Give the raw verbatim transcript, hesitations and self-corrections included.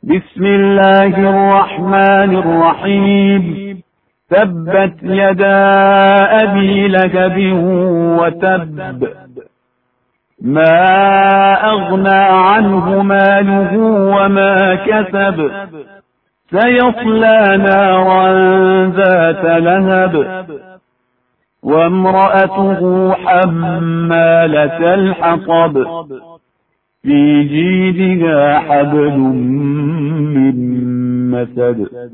بسم الله الرحمن الرحيم. تبت يدا أبي لهب وتب، ما أغنى عنه ماله وما كسب، سيصلى نارا ذات لهب، وامرأته حمالة الحطب، في جيدها حبل من مسد.